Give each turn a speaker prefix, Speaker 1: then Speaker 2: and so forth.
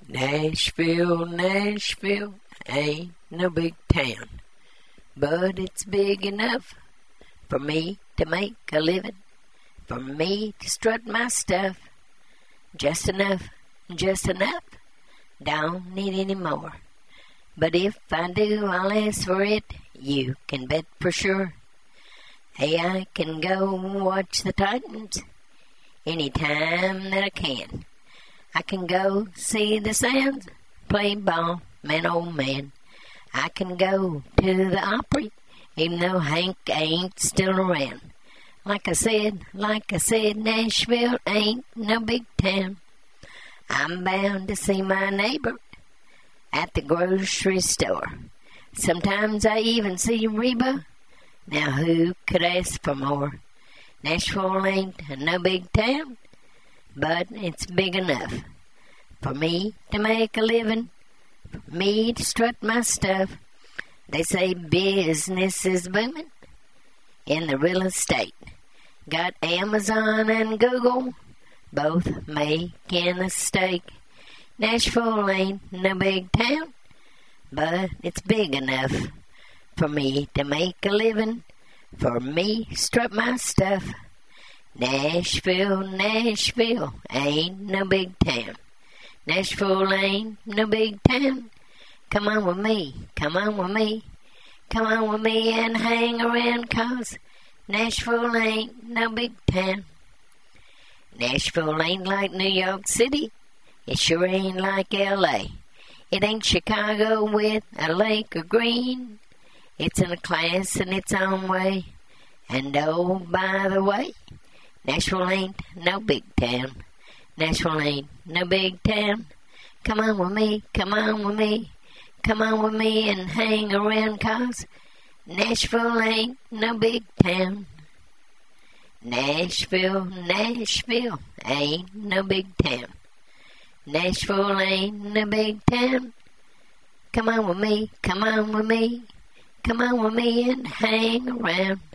Speaker 1: Nashville, Nashville ain't no big town, but it's big enough for me to make a living, for me to strut my stuff. Just enough, don't need any more. But if I do, I'll ask for it, you can bet for sure. Hey, I can go watch the Titans anytime that I can. I can go see the Sounds play ball, man, oh man. I can go to the Opry, even though Hank ain't still around. Like I said, Nashville ain't no big town. I'm bound to see my neighbor at the grocery store. Sometimes I even see Reba. Now who could ask for more? Nashville ain't no big town, but it's big enough for me to make a living, for me to strut my stuff. They say business is booming in the real estate. Got Amazon and Google, both making a stake. Nashville ain't no big town, but it's big enough for me to make a living, for me to strut my stuff. Nashville, Nashville ain't no big town. Nashville ain't no big town. Come on with me, come on with me, come on with me and hang around, 'cause Nashville ain't no big town. Nashville ain't like New York City. It sure ain't like L.A. It ain't Chicago with a lake of green. It's in a class in its own way. And oh, by the way, Nashville ain't no big town. Nashville ain't no big town. Come on with me, come on with me, come on with me and hang around, 'cause Nashville ain't no big town. Nashville, Nashville ain't no big town. Nashville ain't no big town. Come on with me, come on with me, come on with me and hang around.